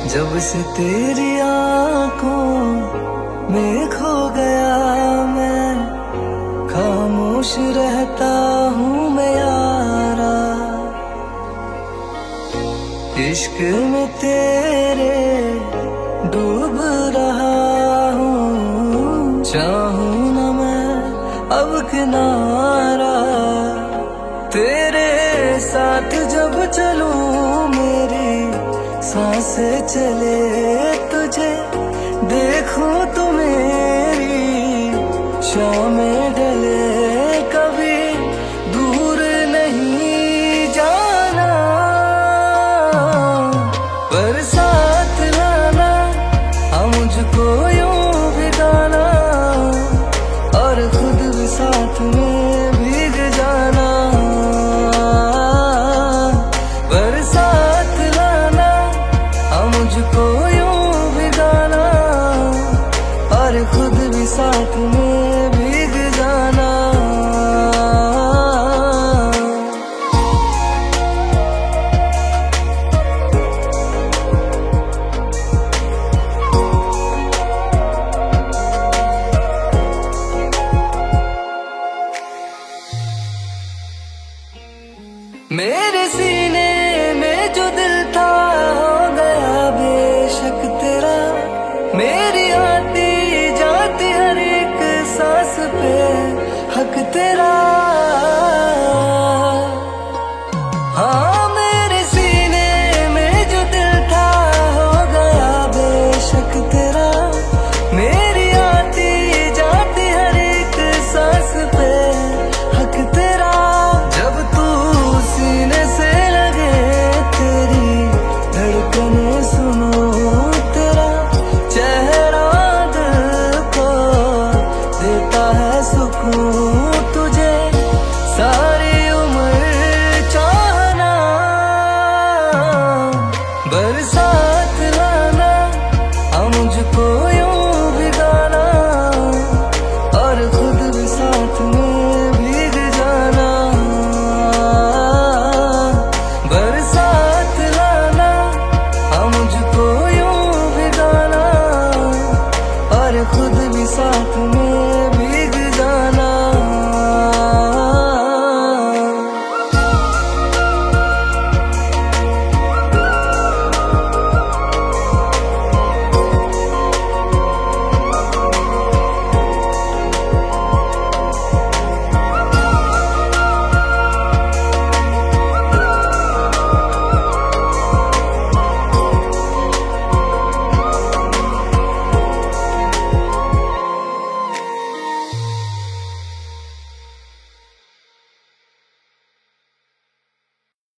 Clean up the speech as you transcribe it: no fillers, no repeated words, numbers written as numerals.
जब से तेरी आंखों में खो गया मैं, खामोश रहता हूँ मैं यारा। इश्क में तेरे डूब रहा हूँ, चाहूँ न मैं अब किनारा। तेरे साथ जब चलूं मेरी सांसें चले, तुझे देखूं तो मेरी शामें ढले। कभी दूर नहीं जाना, पर साथ लाना, हाँ मुझको यूं भिगाना, और खुद भी साथ में भीग जाना। पर साथ लाना, हाँ मुझको यूं भिगाना, और खुद भी साथ में भीग जाना। मेरे सीने में जो दिल था हो गया बेशक तेरा। मेरे